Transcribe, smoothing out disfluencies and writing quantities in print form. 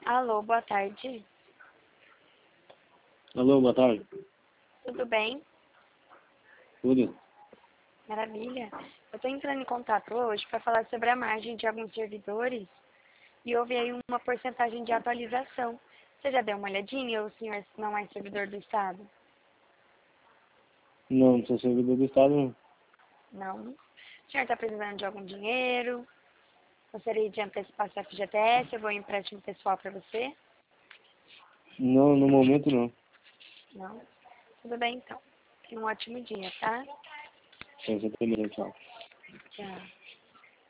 Alô, boa tarde. Alô, boa tarde. Tudo bem? Tudo? Maravilha. Eu estou entrando em contato hoje para falar sobre a margem de alguns servidores e houve aí uma porcentagem de atualização. Você já deu uma olhadinha ou o senhor não é servidor do Estado? Não sou servidor do Estado, não. Não. O senhor está precisando de algum dinheiro? Gostaria de antecipar seu FGTS? Eu vou em empréstimo pessoal para você? Não, no momento não. Não? Tudo bem, então. Tenha um ótimo dia, tá? Você também, tchau. Tchau.